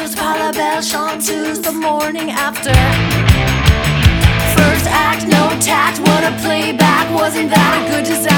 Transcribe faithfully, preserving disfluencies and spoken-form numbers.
Dangerous, par la belle chanteuse, the morning after. First act, no tact, what a playback, wasn't that a good disaster?